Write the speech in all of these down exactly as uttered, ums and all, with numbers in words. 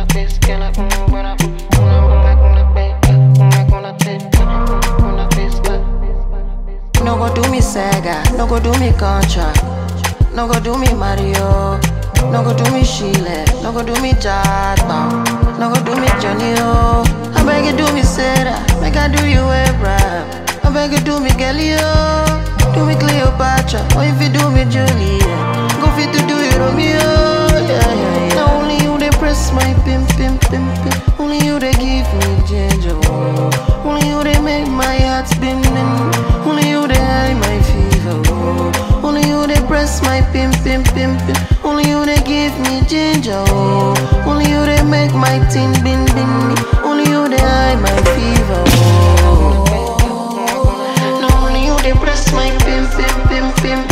No go do me Sega, no go do me Contra, no go do me Mario, no go do me Chile, no go do me Jackpot, no go do me Johnny O. I beg you do me Sarah, make I do you a rap. I beg you do me Galileo, do me Cleopatra, or if you do me Juliet, go fit to do you Romeo. Yeah, yeah, yeah. Now only you they press my pimp, pimp, pimp, pimp. Only you they give me ginger. Oh. Only you they make my heart spinning. Only you they high my fever. Oh. Only you they press my pimp, pimp, pimp, pimp. Only you they give me ginger. Oh. Only you they make my tin bin bin. Only you they high my fever. Oh. No, only you they press my pimp, pimp, pimp, pimp.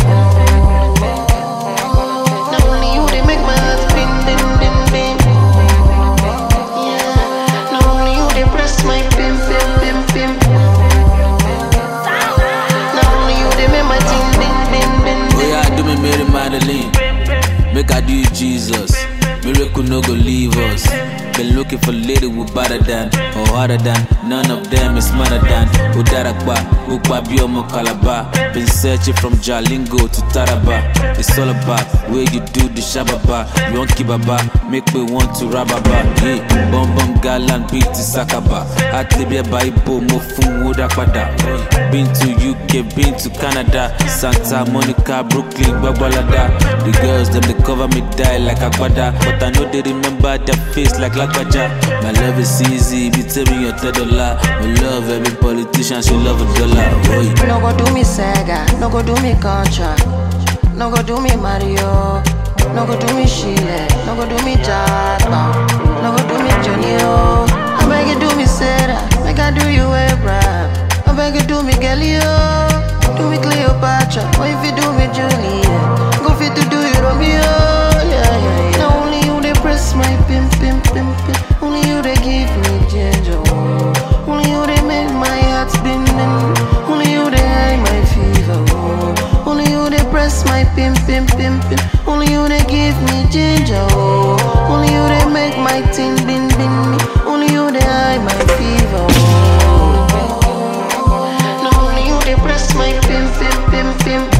Make I do you Jesus, miracle no go leave us. Been looking for lady who better than or harder than. None of them is smarter than. Udarakba, Ukba Biomo Calabar. Been searching from Jalingo to Taraba. It's all about where you do the shababa. You want kibaba, make me want to rababa. Yeah, bum bum galant beat to Sakaba. Atibia Baibo Mofun Wudakwada. Been to U K, been to Canada, Santa Monica, Brooklyn, Babalada. The girls them they cover me die like Agbada, but I know they remember their face like Lakaja. My love is easy, be tell me your third dollar. We love every politician, she love a dollar. Boy. No go do me Sega, no go do me Contra, no go do me Mario, no go do me Chile, no go do me Jackpot, no go do me Johnny O. I beg you do me Sarah, make I do you a rap. I beg you do me Galileo, do me Cleopatra, or if you do me Juliet, go fit to do you Romeo. Yeah, yeah, yeah. Now only you they press my pimp, pimp, pimp, pimp. Only you they give me ginger. Oh. Only you they make my heart spinning. Only you they high my fever. Oh. Only you they press my pimp, pimp, pimp, pimp. Only you they give me ginger. Oh. Only you they make my tin bin bin. Only you they high my fever. Oh. Now only you they press my pimp, pimp, pimp, pimp.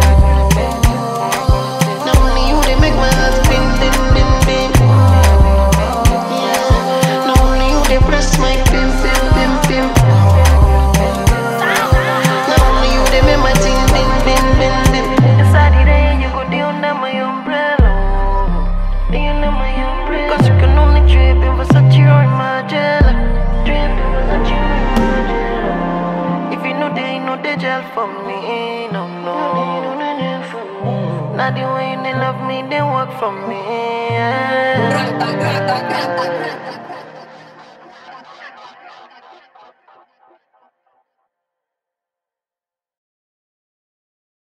For me, no, no. Not the way they love me, they work for me. Yeah.